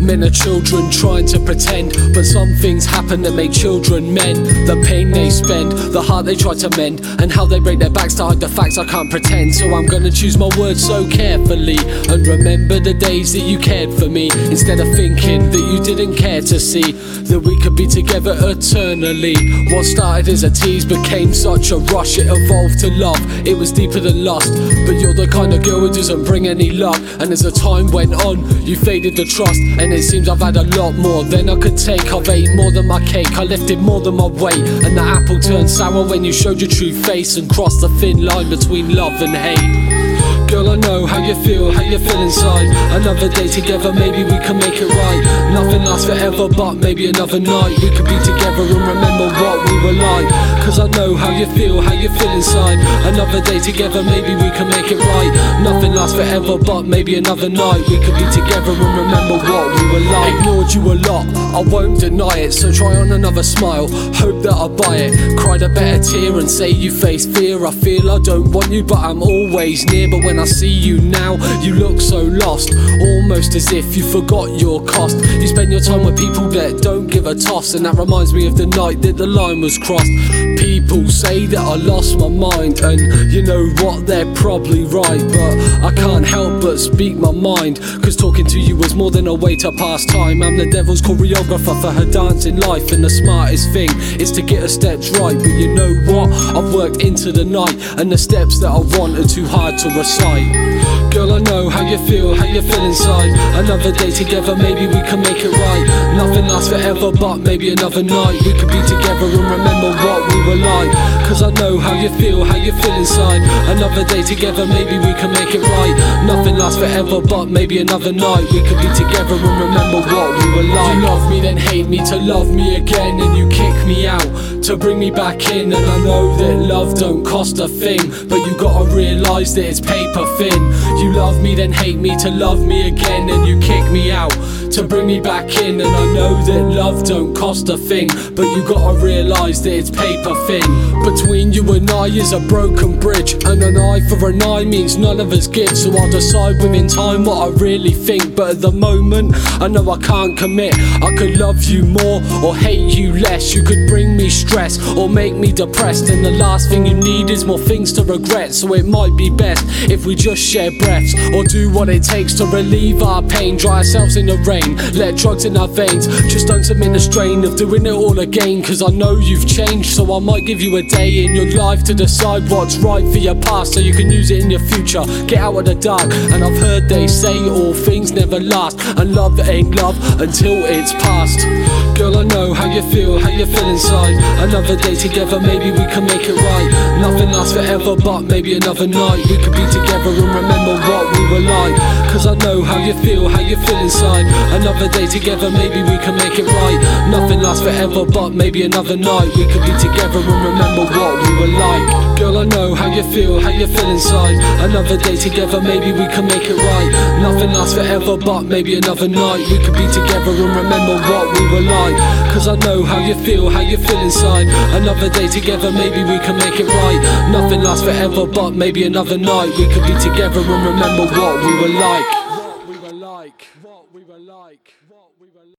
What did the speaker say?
Men are children trying to pretend, but some things happen that make children men. The pain they spend, the heart they try to mend, and how they break their backs to hide the facts I can't pretend. So I'm gonna choose my words so carefully, and remember the days that you cared for me, instead of thinking that you didn't care to see that we could be together eternally. What started as a tease became such a rush, it evolved to love, it was deeper than lust. But you're the kind of girl who doesn't bring any luck, and as the time went on, you faded the trust. And it seems I've had a lot more than I could take. I've ate more than my cake, I lifted more than my weight, and the apple turned sour when you showed your true face and crossed the thin line between love and hate. Girl, I know how you feel inside. Another day together, maybe we can make it right. Nothing lasts forever, but maybe another night we could be together and remember what we were like. Cause I know how you feel inside. Another day together, maybe we can make it right. Nothing lasts forever, but maybe another night we could be together and remember what we were like. Ignored you a lot, I won't deny it, so try on another smile, hope that I buy it. Cried a better tear and say you face fear. I feel I don't want you, but I'm always near. But when I see you now, you look so lost, almost as if you forgot your cost. You spend your time with people that don't give a toss, and that reminds me of the night that the line was crossed. People say that I lost my mind, and you know what, they're probably right. But I can't help but speak my mind, cause talking to you was more than a way to pass time. I'm the devil's choreographer for her dancing life, and the smartest thing is to get her steps right. But you know what, I've worked into the night, and the steps that I want are too hard to recite. Girl, I know how you feel inside. Another day together, maybe we can make it right. Nothing lasts forever, but maybe another night we could be together and remember what we were like. Cause I know how you feel inside. Another day together, maybe we can make it right. Nothing lasts forever, but maybe another night we could be together and remember what we were like. You love me, then hate me, to love me again, and you kick me out to bring me back in. And I know that love don't cost a thing, but you gotta realise that it's paper thin. You love me, then hate me, to love me again, and you kick me out to bring me back in. And I know that love don't cost a thing, but you gotta realise that it's paper thin. Between you and I is a broken bridge, and an eye for an eye means none of us give. So I'll decide within time what I really think, but at the moment I know I can't commit. I could love you more or hate you less. You could bring me stress or make me depressed, and the last thing you need is more things to regret. So it might be best if we just share breaths, or do what it takes to relieve our pain. Dry ourselves in the rain, let drugs in our veins. Just don't submit the strain of doing it all again, cause I know you've changed. So I might give you a day in your life to decide what's right for your past, so you can use it in your future. Get out of the dark, and I've heard they say all things never last, and love ain't love until it's past. Girl, I know how you feel inside. Another day together, maybe we can make it right. Nothing lasts forever, but maybe another night we could be together and remember what we were like. Cause I know how you feel inside. Another day together, maybe we can make it right. Nothing lasts forever, but maybe another night we could be together and remember what we were like. Girl, I know how you feel inside. Another day together, maybe we can make it right. Nothing lasts forever, but maybe another night we could be together and remember what we were like. Cause I know how you feel inside. Another day together, maybe we can make it right. Nothing lasts forever, but maybe another night we could be together and remember what we were like.